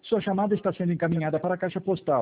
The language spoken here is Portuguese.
Sua chamada está sendo encaminhada para a caixa postal